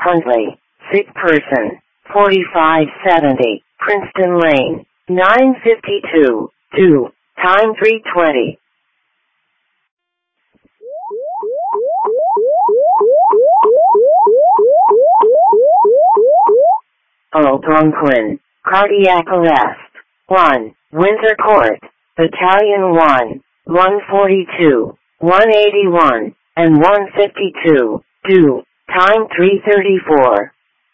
Huntley, sick person, 4570, Princeton Lane, 952, 2, time 3:20. Algonquin, cardiac arrest, 1, Winter Court, Battalion 1, 142, 181, and 152, 2, time 3:34.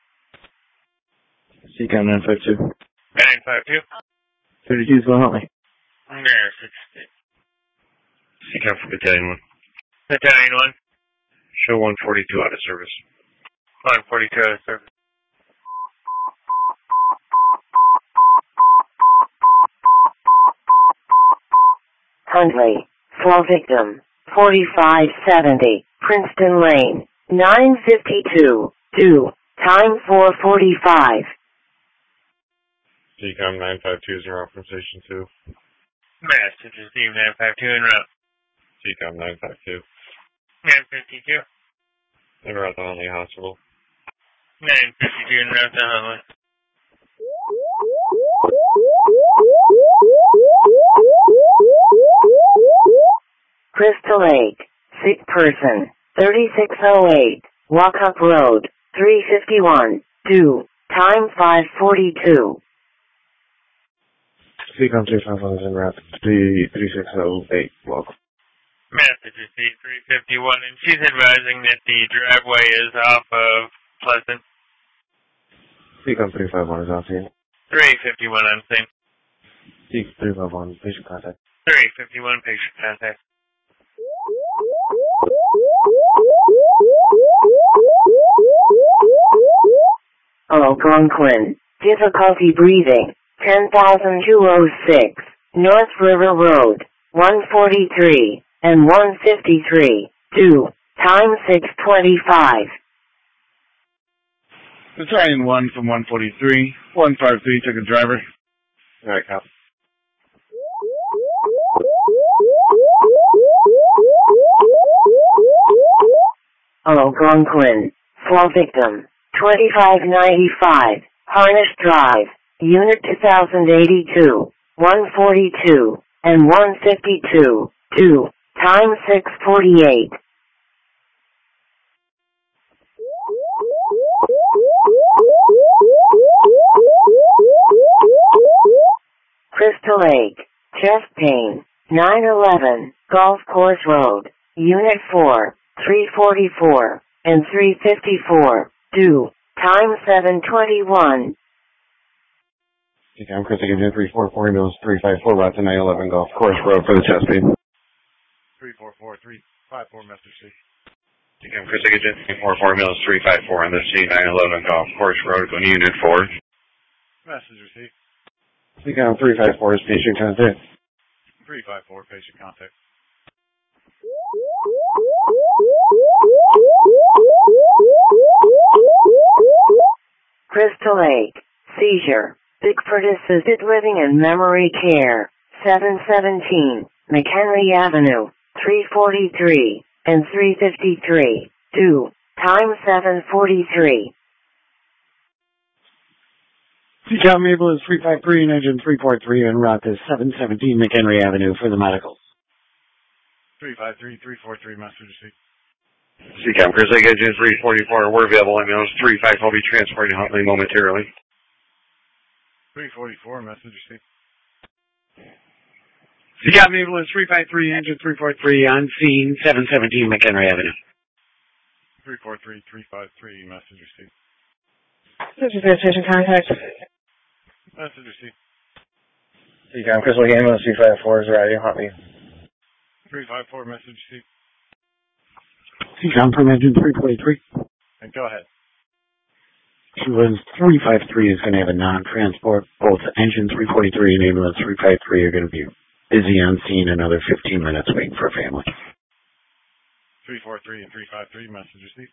CCOM 952. 952. 32 is going to help me. There, 60. CCOM for Battalion 1. Battalion 1. Show 142 out of service. 142 out of service. Huntley, fall victim, 4570, Princeton Lane, 952, 2, time 4:45. CCOM 9520 from Station 2. Message received 952 en route. CCOM 952. 952. En route to Huntley Hospital. 952 en route to Huntley. Crystal Lake, sick person, 3608, Walkup Road, 351, 2, time 5:42. CCOM 351 is en route to 3608. Welcome. Message received 351, and she's advising that the driveway is off of Pleasant. CCOM 351 is on scene. 351 on scene. CCOM 351, patient contact. 351 patient contact. Algonquin, difficulty breathing, 10,206, North River Road, 143, and 153, 2, time 6:25. Battalion 1 from 143, 153 took a driver. Alright, cop. Algonquin, fall victim, 2595, Harnish Drive, Unit 2082, 142, and 152, 2, time 6:48. Crystal Lake, chest pain, 911, Golf Course Road, Unit 4, 344, and 354, 2, time 7:21. CCOM Chris, I give you 344, ambulance 354, route to 911 Golf Course Road for the chest pain. 344, 354, message C. CCOM Chris, I give you 344, ambulance 354 on the C911 Golf Course Road, going to Unit 4. Message received. CCOM 354 is patient contact. 354, patient contact. Crystal Lake, seizure, Bickford Assisted Living and Memory Care, 717, McHenry Avenue, 343, and 353, 2, time 7:43. CCOM ambulance 353 and engine 343 en route to 717 McHenry Avenue for the medical. 353, 343, message received. CCOM Chris, I give you 344, we're available, ambulance 35 will be transporting Huntley momentarily. 344, message received. CCOM ambulance 353, engine 343 on scene, 717 McHenry Avenue. 343, 353, message received. This is patient contact. Message received. CCOM Chris, Lake ambulance 354 is ready, Huntley. 354, message received. CCOM from engine 343. And go ahead. Ambulance 353 is going to have a non-transport. Both engine 343 and ambulance 353 are going to be busy on scene another 15 minutes waiting for a family. 343 and 353, message received.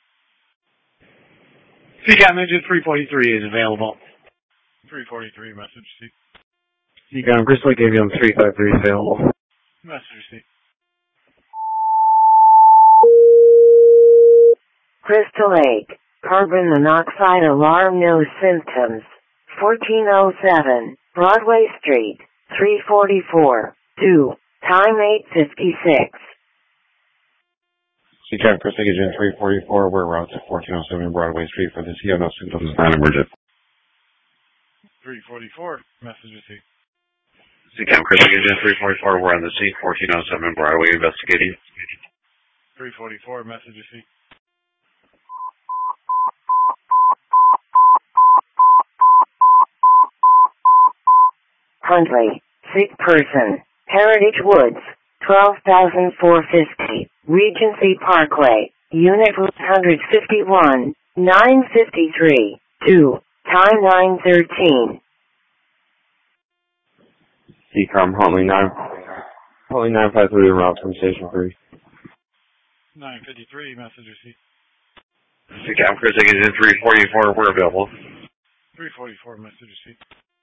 CCOM engine 343 is available. 343, message received. CCOM Crystal Lake ambulance 353 is available. Message received. Crystal Lake, Carbon monoxide alarm, no symptoms. 1407, Broadway Street, 344, 2, time 8:56. CCAM Chris Agent 344, we're route to 1407 Broadway Street for the CO, no symptoms, non-emergent. 344, message received. CCAM Chris Agent 344, we're on the scene, 1407 Broadway, investigating. 344, message received. Huntley, sick person, Heritage Woods, 12,450, Regency Parkway, Unit 151, 953, 2, time 9:13. CCAM Huntley 953, route from Station 3. 953, message received. CCAM Chris Agent 344, we're available. 344, message received.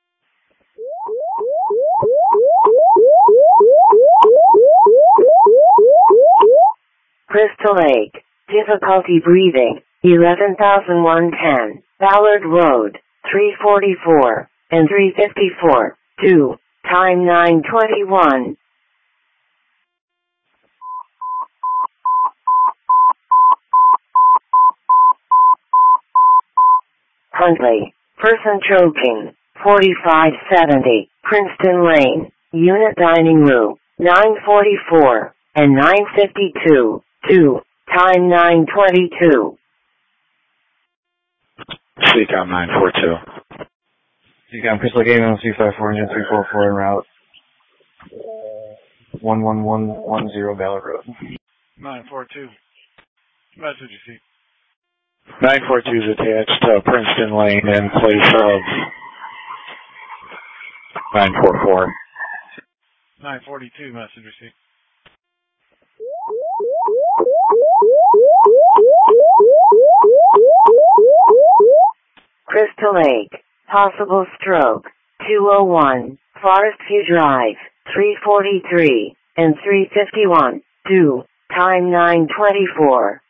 Crystal Lake, difficulty breathing, 11,110, Ballard Road, 344, and 354, 2, time 9:21. Huntley, person choking, 4570, Princeton Lane, Unit Dining Room, 944, and 952, 2, time 9:22. CCAM 942. CCAM Crystal Lake Ambulance 354 Engine 344 en route 11110 Ballard Road. 942, message received. 942 is attached to Princeton Lane in place of 944. 942, message received. Crystal Lake, possible stroke, 201, Forest View Drive, 343, and 351, 2, time 9:24.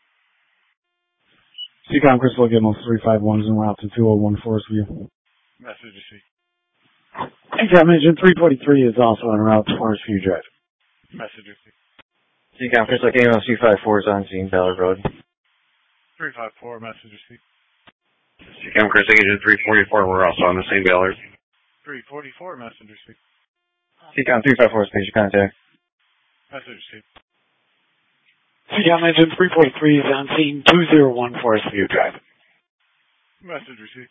CCAM Crystal Lake Ambulance 351 is en route to 201 Forest View. Message received. CCAM Engine 343 is also en route to Forest View Drive. Message received. CCAM Crystal Lake Ambulance 354 is on scene, Ballard Road. 354, message received. CCAM Chris Agent 344, we're also on the same Ballard. 344, message received. CCAM 354 is patient contact. Message received. CCAM Engine 343 is on scene, 201 Forest View Drive. Message received.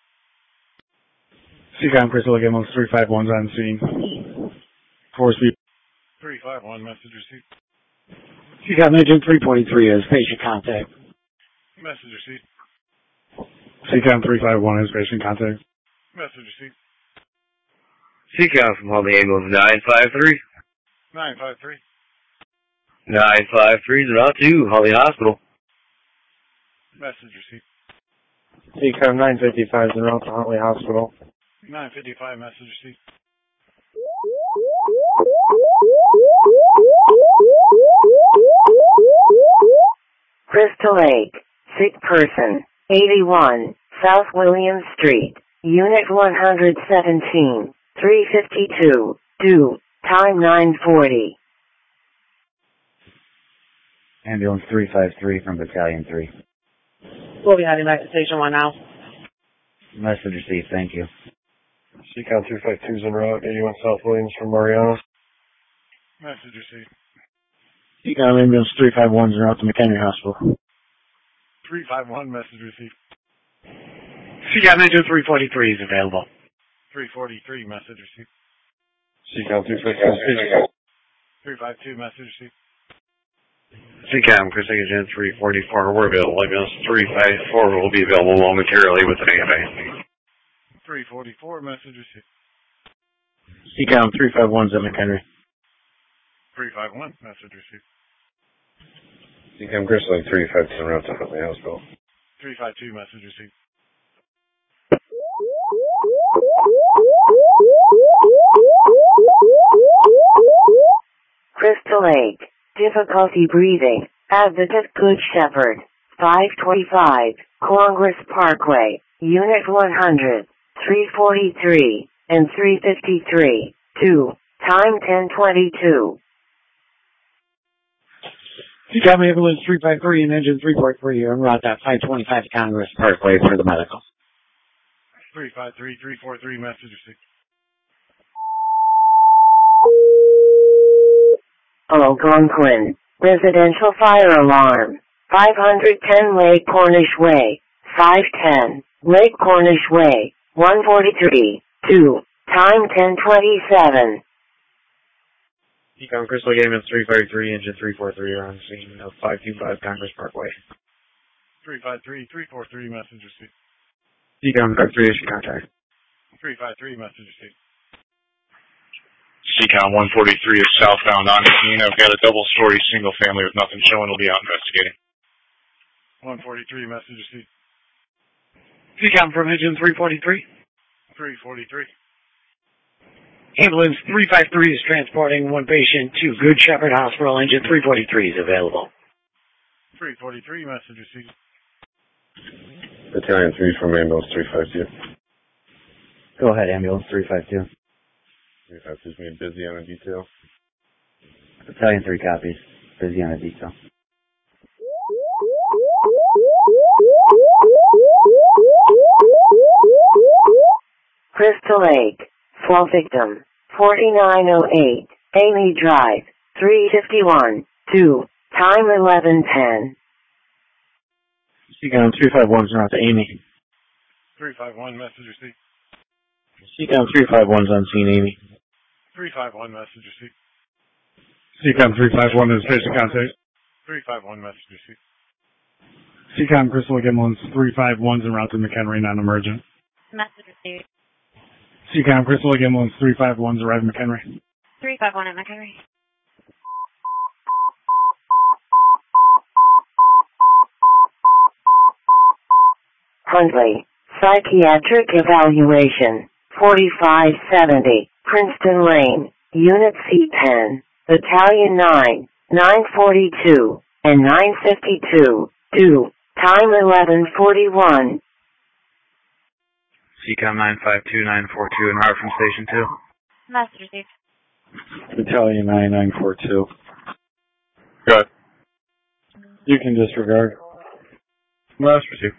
CCAM Crystal Lake Ambulance 351 is on scene. Forest View. 351, message received. CCAM Engine 343 is patient contact. Message received. CCAM 351 is patient contact. Message received. CCAM from Huntley Ambulance 953. 953. 953 is route to Huntley Hospital. Message received. CCAM 955 is en route to Huntley Hospital. 955, message received. Crystal Lake, sick person, 81, South William Street, Unit 117, 352, 2, time 9:40. Ambulance 353 from Battalion 3. We'll be heading back to Station 1 now. Message received, thank you. CCAM 252 is en route, 81 South Williams from Mariana. Message received. CCAM Ambulance 351 is en route to McHenry Hospital. 351, message received. CCAM Engine 343 is available. 343, message received. CCAM 252. 352, message received. CCAM Chris Agent 344, we're available. Ambulance 354 will be available momentarily with an AMA. 344, message received. CCAM 351 is at McHenry. 351, message received. CCAM Crystal Lake 352 en route to Huntley Hospital. 352, message received. Crystal Lake, difficulty breathing, Advocate Good Shepherd, 525, Congress Parkway, Unit 100, 343, and 353, 2, time 10:22. Seacom Ambulance 353 and Engine 343 are en route at 525 Congress Parkway for the medical. 353, 343, message received. Algonquin, residential fire alarm, 510 Lake Cornish Way, 510, Lake Cornish Way, 143, 2, time 10:27. Seacom Crystal Ambulance 353, Engine 343 are on scene of 525 Congress Parkway. 353, 343, message received. Seacom 53 issue contact. 353, message received. Seacom 143 is southbound on scene. I've got a double-story single family with nothing showing. We'll be out investigating. 143, message received. Seacom from Engine 343. 343. Ambulance 353 is transporting one patient to Good Shepherd Hospital. Engine 343 is available. 343, message received. Battalion 3 from Ambulance 352. Go ahead, Ambulance 352. 352 is being busy on a detail. Battalion 3 copies. Busy on a detail. Crystal Lake, fall victim, 4908, Amy Drive, 351, 2, time 11:10. Seacom 351 is en route to Amy. 351, message received. Seacom 351 is on scene, Amy. 351, message received. Seacom 351 is patient contact. 351, message received. Seacom Crystal Ambulance 351 is en route to McHenry, non-emergent. Message received. Seacom Crystal Ambulance 351 is arriving McHenry. 351 at McHenry. Huntley, psychiatric evaluation, 4570, Princeton Lane, Unit C10, Battalion 9, 942, and 952, 2, time 11:41. Seacom 952, 942 en route from Station 2. Message received. Battalion 9942. Good. You can disregard. Message received.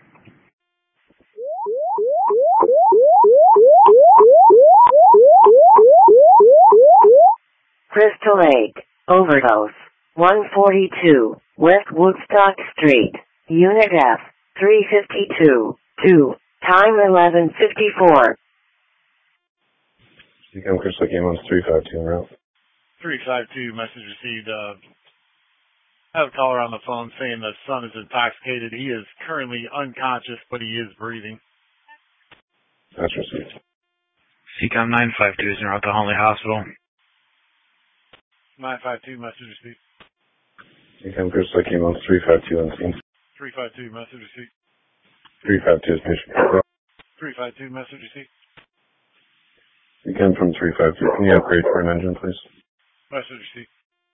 Crystal Lake, overdose, 142, West Woodstock Street, Unit F, 352, 2, time 11:54. Seacom Crystal Ambulance 352 en route. 352, message received. I have a caller on the phone saying the son is intoxicated. He is currently unconscious, but he is breathing. That's received. Seacom 952 is en route to Huntley Hospital. 952, message received. Seacom Crystal Ambulance 352 on scene. 352, message received. 352 is patient contact. 352, message received. Seacom from 352. Can you upgrade for an engine, please? Message received.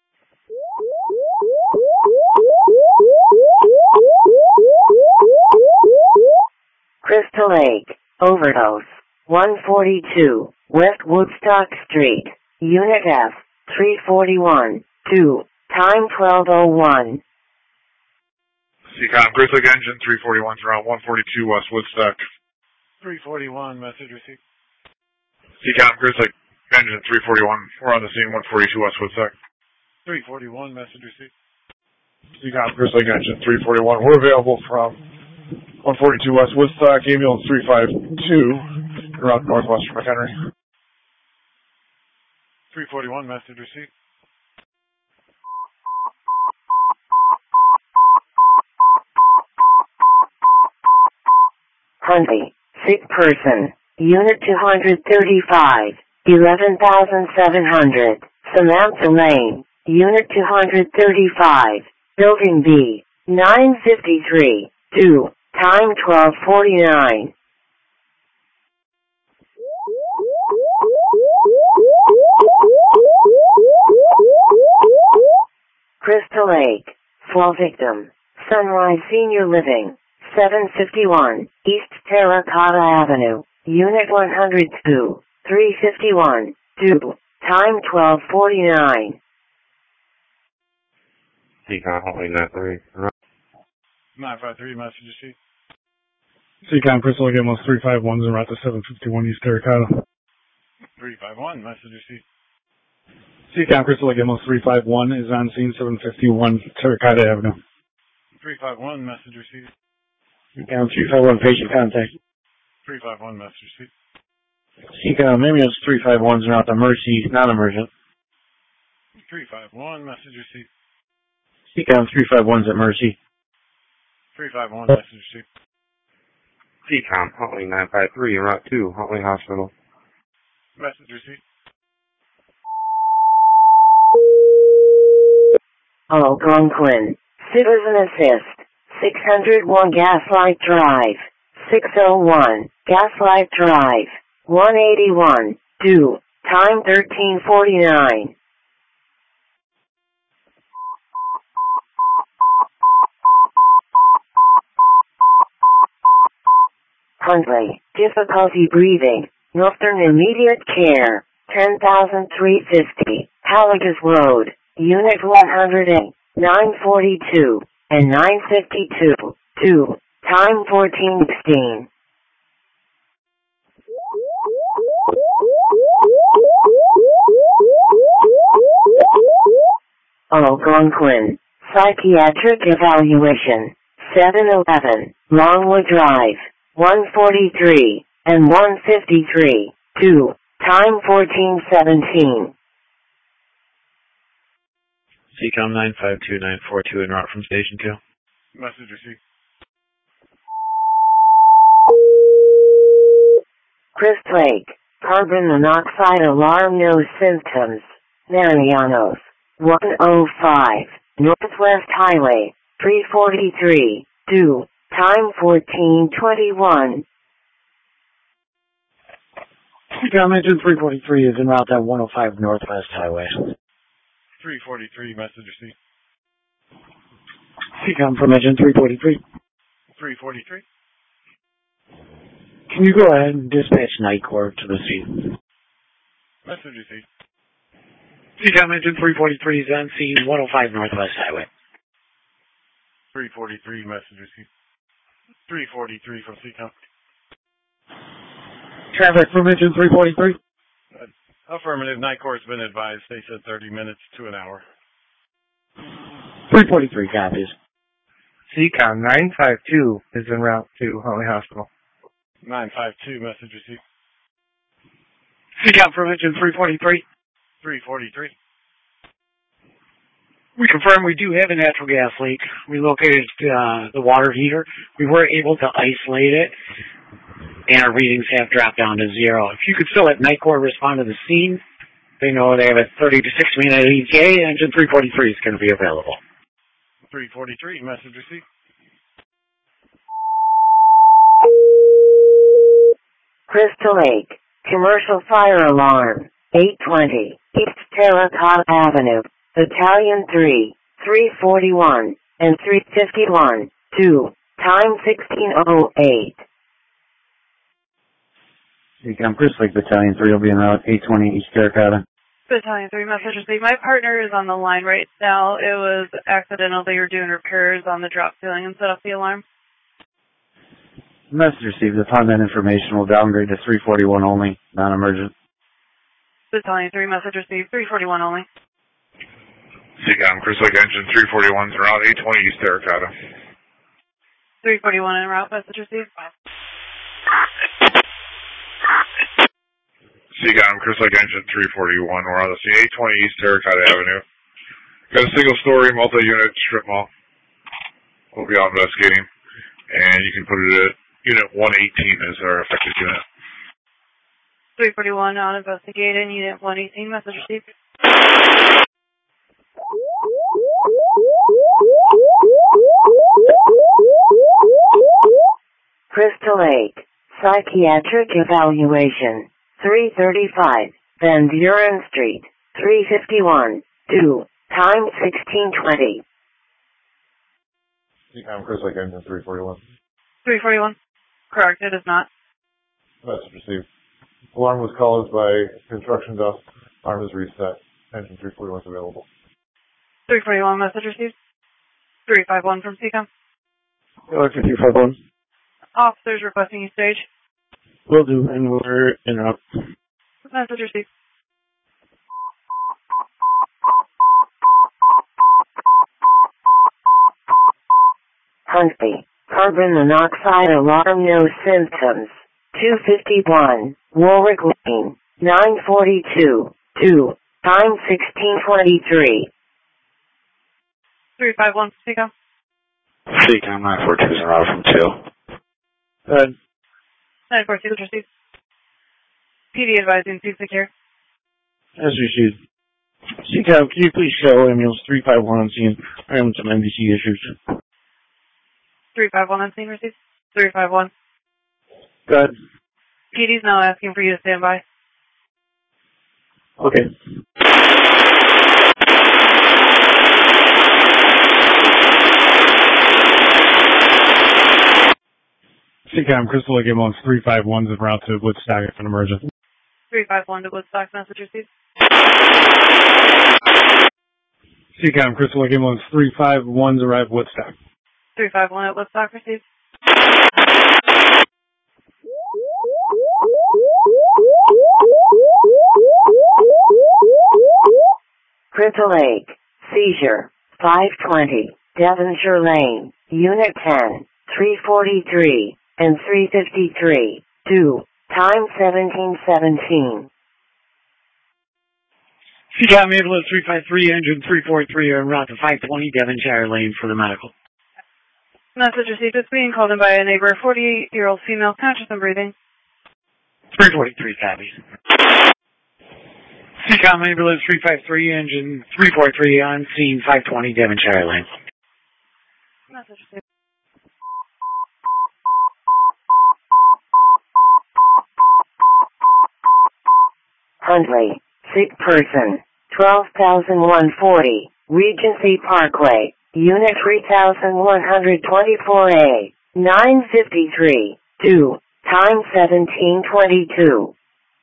Crystal Lake, overdose, 142, West Woodstock Street, Unit F, 341, 2, time 12:01. Seacom Crystal Engine 341 is around 142 West Woodstock. 341, message received. Seacom Crystal Engine 341, we're on the scene 142 West Woodstock. 341, message received. Seacom Crystal Engine 341, we're available from 142 West Woodstock, Ambulance 352, around northwestern McHenry. 341, message received. Huntley, sick person, Unit 235, 11,700, Samantha Lane, Unit 235, Building B, 953, 2, time 12:49. Crystal Lake, fall victim, Sunrise Senior Living, 751 East Terracotta Avenue, Unit 102, 351, 2, time 12:49. Seacom, Holly 93. 953, message received. Seacom, Crystal again, most 351s en route to 751 East Terracotta. 351, message received. Seacom, Crystal again, most 351 is on scene 751 Terracotta Avenue. 351, message received. Seacom 351, patient contact. 351, message received. Seacom, ambulance 351s en route to Mercy, non-emergent. 351, message received. Seacom 351s at Mercy. 351, message received. Seacom, Holly 953, en route to Holly Hospital. Message received. Algonquin, Citizen Assist, 601 Gaslight Drive, 601 Gaslight Drive, 181, 2, time 13:49. Huntley, difficulty breathing, Northern Immediate Care, 10,350, Halligus Road, Unit 108, 942, and 952, 2, time 14:16. Algonquin, Psychiatric Evaluation, 711, Longwood Drive, 143, and 153, 2, time 14:17. Seacom 952942 en route from Station 2. Message received. Chris Lake, carbon monoxide alarm, no symptoms. Marianos, 105, Northwest Highway, 343, 2, time 14:21. Seacom engine 343 is en route to 105 Northwest Highway. 343, message received. Seacom from engine 343. 343. Can you go ahead and dispatch Night Corps to the scene? Message received. Seacom engine 343 is on scene 105 Northwest Highway. 343, message received. 343 from Seacom. Traffic from engine 343. Affirmative. Night Corps has been advised. They said 30 minutes to an hour. 343 copies. Seacom 952 is en route to Holly Hospital. 952, message received. Seacom from engine 343. 343. We confirm we do have a natural gas leak. We located the water heater. We were able to isolate it, and our readings have dropped down to 0. If you could still let Night Corps respond to the scene, they know they have a 30 to 60 minute ETA. Engine 343 is going to be available. 343, message received. Crystal Lake, commercial fire alarm, 820, East Terracotta Avenue, Battalion 3, 341, and 351, 2, time 16:08. Seacom Chris Lake Battalion 3 will be en route 820 East Terracotta. Battalion 3, message received. My partner is on the line right now. It was accidental. They were doing repairs on the drop ceiling and set off the alarm. Message received. Upon that information, will downgrade to 341 only, non-emergent. Battalion 3, message received. 341 only. Seacom Chris Lake engine 341's around 820 East Terracotta. 341 en route, message received. Seacom Chris Lake engine 341. We're on the scene 820 East Terracotta Avenue. Got a single story multi-unit strip mall. We'll be out investigating. And you can put it at Unit 118 as our affected unit. 341 on investigating. Unit 118, message received. Crystal Lake, psychiatric evaluation, 335, Van Buren Street, 351, 2, time 16:20. CCOM Crystal Lake engine 341. 341. Correct, it is not. Message received. Alarm was caused by construction dust. Arm is reset. Engine 341 is available. 341, message received. 351 from CCOM. Galaxy 351. Officers requesting you stage. Will do, and we're en route. Message received. Huntley. Carbon monoxide alarm, no symptoms. 251. Warwick Lane. 942. 2. Time 1623. 351 from CCOM. CCOM 942 is en route from 2. Good. 942 received. PD advising seat secure. As received. CCOM, can you please show ambulance 351 on scene? I am some NBC issues. 351 on scene received. 351. Good. PD's now asking for you to stand by. Okay. CCOM Crystal Lake Ambulance 351 is en route to Woodstock if an emergency. 351 to Woodstock, message received. CCOM Crystal Lake Ambulance 351 is arrived at Woodstock. 351 at Woodstock received. Crystal Lake. Seizure. 520. Devonshire Lane. Unit 10. 343 and 353. 2. Time 1717. CCOM ambulance 353, engine 343 are en route to 520 Devonshire Lane for the medical. Message received. It's being called in by a neighbor, 48-year-old female, conscious and breathing. 343 copies. CCOM ambulance 353, engine 343 on scene 520 Devonshire Lane. Message received. Huntley. Sick person. 12,140. Regency Parkway. Unit 3124A. 953. 2. Time 1722.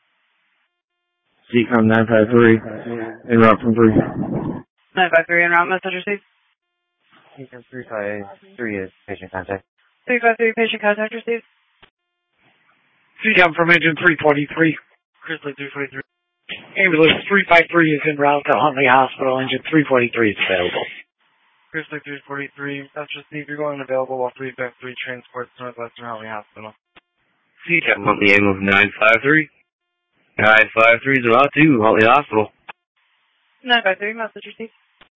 CCOM 953, en route from 3. 953 en route, message received. CCOM 353 is patient contact. 353 patient contact received. CCOM from engine 343. Crystal 343. Ambulance 353 is en route to Huntley Hospital. Engine 343 is available. Crystal 343, that's just if you're going available while 353 transports Northwestern Huntley Hospital. CCOM Huntley ambulance 953. 953 is en route to Huntley Hospital. 953, message received.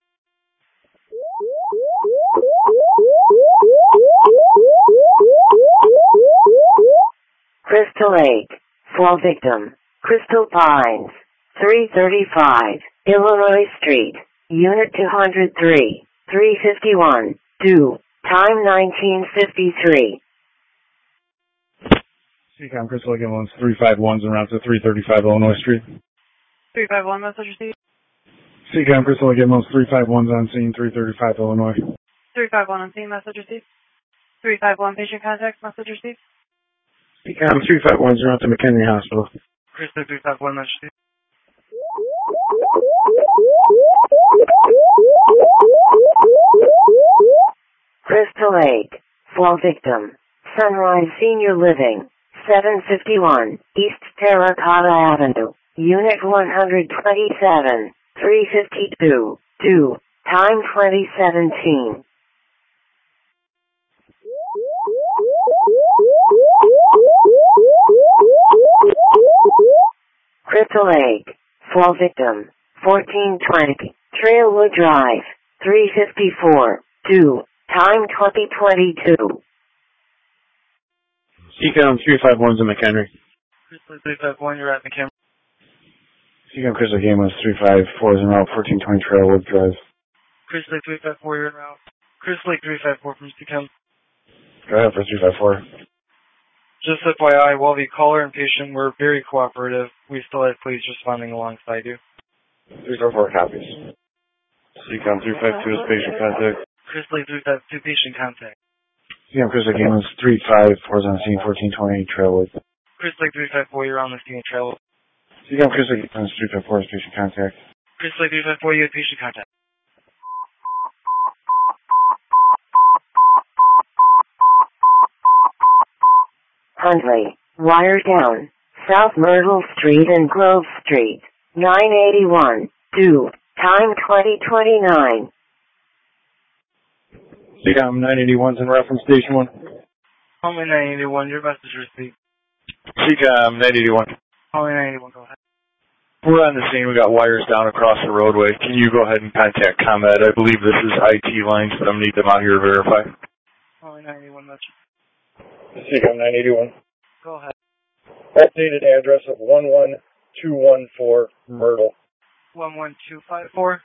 Crystal Lake. Fall victim. Crystal Pines. 335. Illinois Street. Unit 203. 351. 2. Time 1953. CCOM Crystal Lake Ambulance 351 is en route to 335 Illinois Street. 351, message received. CCOM Crystal Lake Ambulance 351 is on scene 335 Illinois. 351 on scene, message received. 351 patient contact, message received. CCOM 351 is en route to McHenry Hospital. Crystal 351, message received. Crystal Lake. Fall victim. Sunrise Senior Living. 751 East Terracotta Avenue. Unit 127. 352. 2. Time 2017. Crystal Lake. Fall victim. 1420. Trailwood Drive. 354. 2. Time 2022. CCOM 351 is in McHenry. Crystal 351, you're at McHenry. CCOM Crystal Lake Ambulance 354 is en route 1420 Trailwood Drive. Crystal 354, you're en route. Crystal 354 from CCOM. Go ahead for 354. Just FYI, while the caller and patient were very cooperative, we still had police responding alongside you. 344 copies. CCOM 352 is patient contact. Chris Lake 352, patient contact. CCAM Chris Lake ambulance 354 is on scene, 1420 Trailwood. Chris Lake 354, you're on the scene of Trailwood. CCAM Chris Lake ambulance 354 is patient contact. Chris Lake 354, you have patient contact. Huntley, wire down, South Myrtle Street and Grove Street, 981, 2, time 2029. CCAM 981's in reference station 1. Only 981, your message received. CCAM 981. Only 981, go ahead. We're on the scene. We got wires down across the roadway. Can you go ahead and contact ComEd? I believe this is IT lines, but I'm going to need them out here to verify. Only 981 message. CCAM 981. Go ahead. Updated address of 11214 Myrtle. 11254?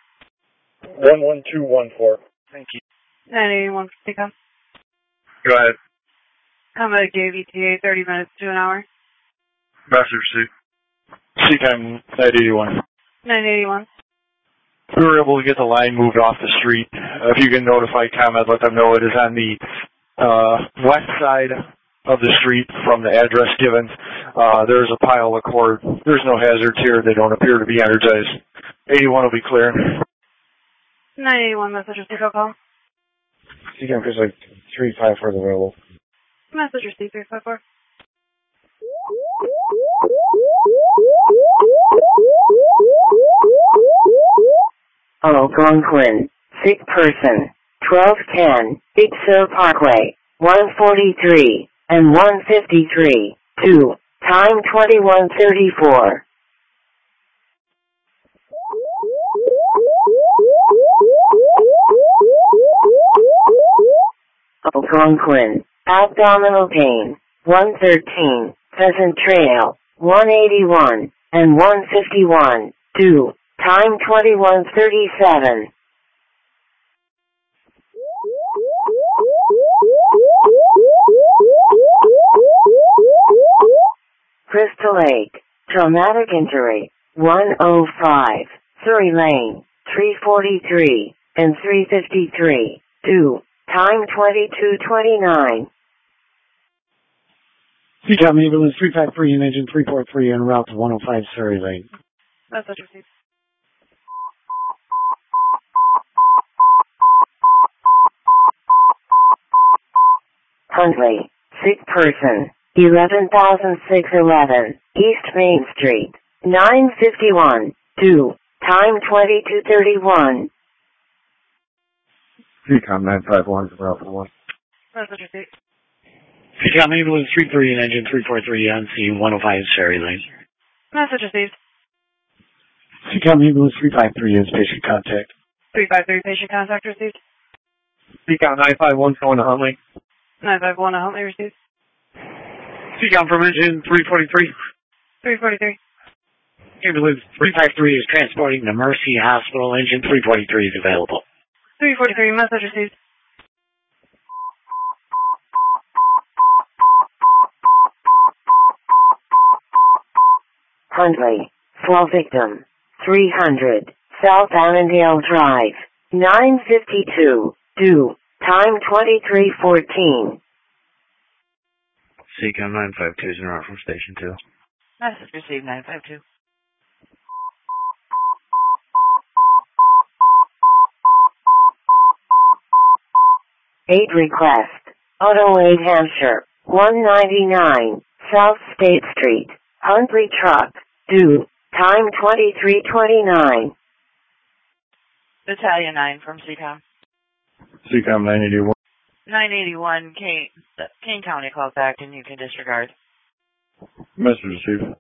11214. Thank you. 981, CCAM. Go ahead. ComEd gave ETA 30 minutes to an hour. Message received. CCAM 981. 981. We were able to get the line moved off the street. If you can notify ComEd, let them know it is on the west side of the street from the address given. There's a pile of cord. There's no hazards here. They don't appear to be energized. 81 will be clear. 981 message received, call. CCAM Chris Lake 354 is available. Message received 354. Algonquin, sick person, 1210, Big Sur Parkway, 143, and 153, 2, time 2134. Algonquin, abdominal pain, 113, Pheasant Trail, 181, and 151, 2, time 2137. Crystal Lake, traumatic injury, 105, Surrey Lane, 343, and 353, 2, time 2229. CCAM ambulance 353 and engine 343 en route to 105 Surrey Lane. Message received. Huntley, sick person, 11,611, East Main Street, 951, 2, time 2231. CCAM 951 is route 1. Message received. CCAM ambulance 33 and engine 343 on scene 105 Surrey Lane. Message received. CCAM ambulance 353 is patient contact. 353 patient contact received. CCAM 951 going to Huntley. 951 to Huntley received. CCAM from engine 343. 343. Ambulance 353 is transporting to Mercy Hospital. Engine 343 is available. 343 message received. Huntley, fall victim, 300, South Annandale Drive, 952, 2, time 2314. CCAM 952 is in route from station 2. Message received 952. Aid request, Auto Aid Hampshire, 199, South State Street, Huntley Truck, due, time 2329. Battalion 9 from CCAM. CCAM 981. 981, Kane County calls back and you can disregard. Message received.